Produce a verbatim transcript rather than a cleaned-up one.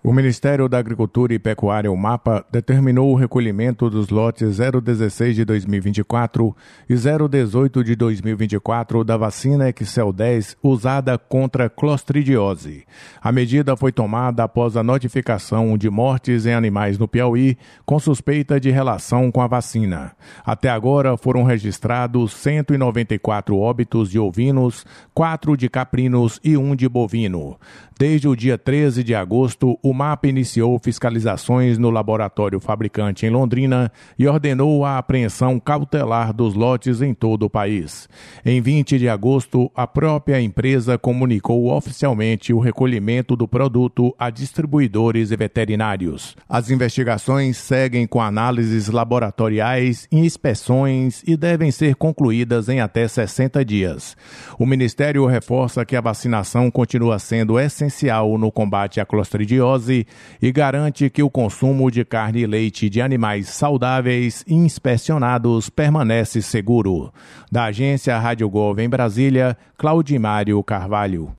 O Ministério da Agricultura e Pecuária, o MAPA, determinou o recolhimento dos lotes zero dezesseis de dois mil e vinte e quatro e zero dezoito de dois mil e vinte e quatro da vacina Excel dez usada contra clostridiose. A medida foi tomada após a notificação de mortes em animais no Piauí com suspeita de relação com a vacina. Até agora foram registrados cento e noventa e quatro óbitos de ovinos, quatro de caprinos e um de bovino. Desde o dia treze de agosto, o MAPA iniciou fiscalizações no laboratório fabricante em Londrina e ordenou a apreensão cautelar dos lotes em todo o país. Em vinte de agosto, a própria empresa comunicou oficialmente o recolhimento do produto a distribuidores e veterinários. As investigações seguem com análises laboratoriais e inspeções e devem ser concluídas em até sessenta dias. O Ministério reforça que a vacinação continua sendo essencial essencial no combate à clostridiose e garante que o consumo de carne e leite de animais saudáveis e inspecionados permanece seguro. Da agência Rádio Gov em Brasília, Claudimário Carvalho.